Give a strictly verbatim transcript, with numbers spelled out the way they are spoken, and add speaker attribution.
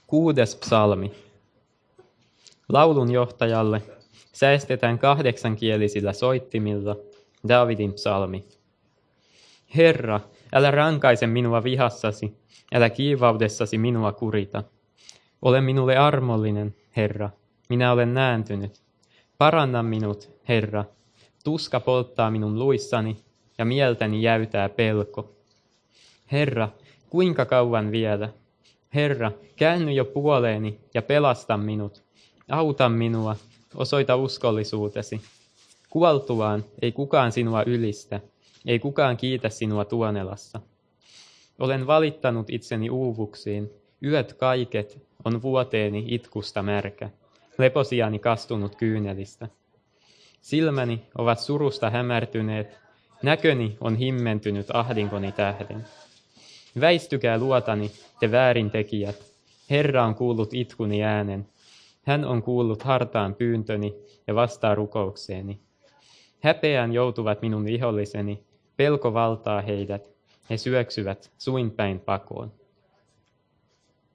Speaker 1: Kuudes psalmi. Laulun johtajalle säestetään kahdeksankielisillä soittimilla Daavidin psalmi. Herra, älä rankaise minua vihassasi, älä kiivaudessasi minua kurita. Ole minulle armollinen, Herra, minä olen nääntynyt. Paranna minut, Herra, tuska polttaa minun luissani ja mieltäni jäytää pelko. Herra, kuinka kauan vielä? Herra, käänny jo puoleeni ja pelasta minut. Auta minua, osoita uskollisuutesi. Kuoltuaan ei kukaan sinua ylistä, ei kukaan kiitä sinua tuonelassa. Olen valittanut itseni uuvuksiin, yöt kaiket on vuoteeni itkusta märkä, leposiani kastunut kyynelistä. Silmäni ovat surusta hämärtyneet, näköni on himmentynyt ahdinkoni tähden. Väistykää luotani, te väärintekijät. Herra on kuullut itkuni äänen. Hän on kuullut hartaan pyyntöni ja vastaa rukoukseeni. Häpeään joutuvat minun viholliseni, pelko valtaa heidät. He syöksyvät suin päin pakoon.